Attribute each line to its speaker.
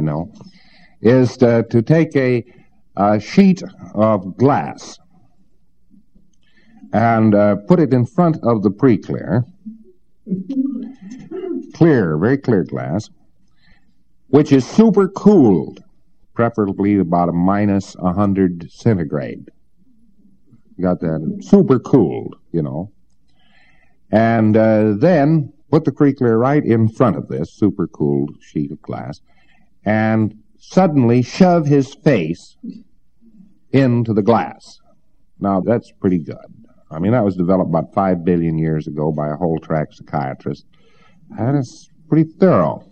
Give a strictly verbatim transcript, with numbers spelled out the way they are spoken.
Speaker 1: know, is to, to take a, a sheet of glass and uh, put it in front of the pre-clear, clear, very clear glass, which is super cooled, preferably about a minus one hundred centigrade. Got that super cooled, you know. And uh, then put the pre-clear right in front of this super cooled sheet of glass and suddenly shove his face into the glass. Now, that's pretty good. I mean, that was developed about five billion years ago by a whole track psychiatrist. And it's pretty thorough.